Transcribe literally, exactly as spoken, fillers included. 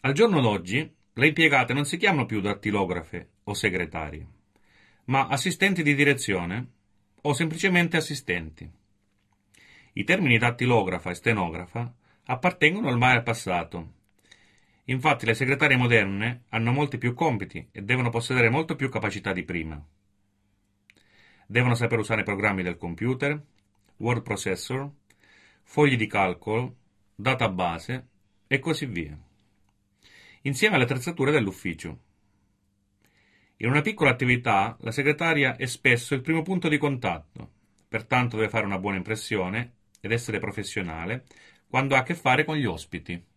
Al giorno d'oggi le impiegate non si chiamano più dattilografe o segretarie, ma assistenti di direzione o semplicemente assistenti. I termini dattilografa e stenografa appartengono ormai al passato. Infatti le segretarie moderne hanno molti più compiti e devono possedere molto più capacità di prima. Devono saper usare programmi del computer, word processor, fogli di calcolo, database e così via, insieme alle attrezzature dell'ufficio. In una piccola attività la segretaria è spesso il primo punto di contatto, pertanto deve fare una buona impressione ed essere professionale quando ha a che fare con gli ospiti.